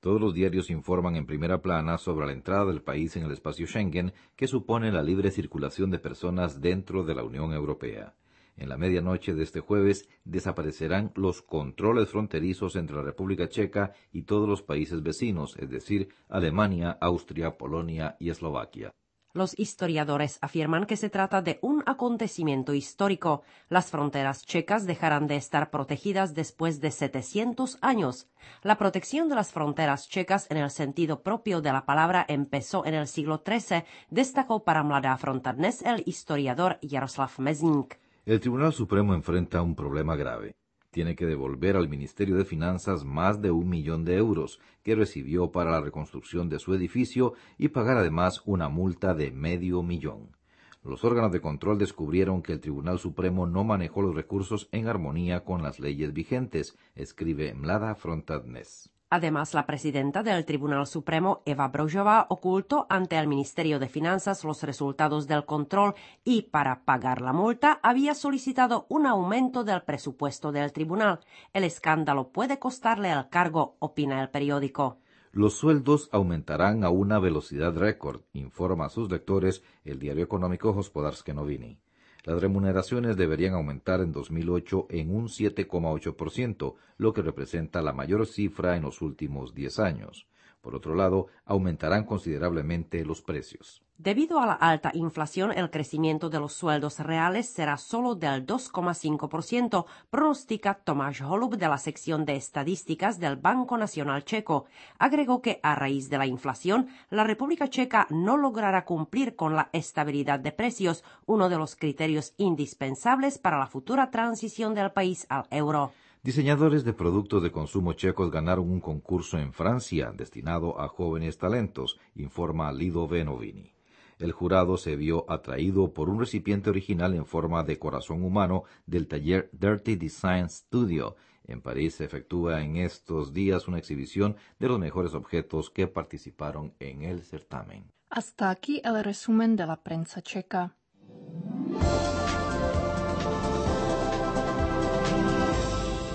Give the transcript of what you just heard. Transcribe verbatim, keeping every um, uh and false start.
Todos los diarios informan en primera plana sobre la entrada del país en el espacio Schengen, que supone la libre circulación de personas dentro de la Unión Europea. En la medianoche de este jueves desaparecerán los controles fronterizos entre la República Checa y todos los países vecinos, es decir, Alemania, Austria, Polonia y Eslovaquia. Los historiadores afirman que se trata de un acontecimiento histórico. Las fronteras checas dejarán de estar protegidas después de setecientos años. La protección de las fronteras checas en el sentido propio de la palabra empezó en el siglo trece, destacó para Mladá fronta dnes el historiador Jaroslav Mezník. El Tribunal Supremo enfrenta un problema grave. Tiene que devolver al Ministerio de Finanzas más de un millón de euros que recibió para la reconstrucción de su edificio y pagar además una multa de medio millón. Los órganos de control descubrieron que el Tribunal Supremo no manejó los recursos en armonía con las leyes vigentes, escribe Mladá fronta dnes. Además, la presidenta del Tribunal Supremo, Eva Brožová, ocultó ante el Ministerio de Finanzas los resultados del control y, para pagar la multa, había solicitado un aumento del presupuesto del tribunal. El escándalo puede costarle el cargo, opina el periódico. Los sueldos aumentarán a una velocidad récord, informa a sus lectores el diario económico Hospodářské noviny. Las remuneraciones deberían aumentar en dos mil ocho en un siete coma ocho por ciento, lo que representa la mayor cifra en los últimos diez años. Por otro lado, aumentarán considerablemente los precios. Debido a la alta inflación, el crecimiento de los sueldos reales será solo del dos coma cinco por ciento, pronostica Tomáš Holub de la sección de estadísticas del Banco Nacional Checo. Agregó que a raíz de la inflación, la República Checa no logrará cumplir con la estabilidad de precios, uno de los criterios indispensables para la futura transición del país al euro. Diseñadores de productos de consumo checos ganaron un concurso en Francia destinado a jóvenes talentos, informa Lido Venovini. El jurado se vio atraído por un recipiente original en forma de corazón humano del taller Dirty Design Studio. En París se efectúa en estos días una exhibición de los mejores objetos que participaron en el certamen. Hasta aquí el resumen de la prensa checa.